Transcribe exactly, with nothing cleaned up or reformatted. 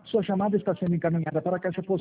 Sua chamada está sendo encaminhada para a caixa postal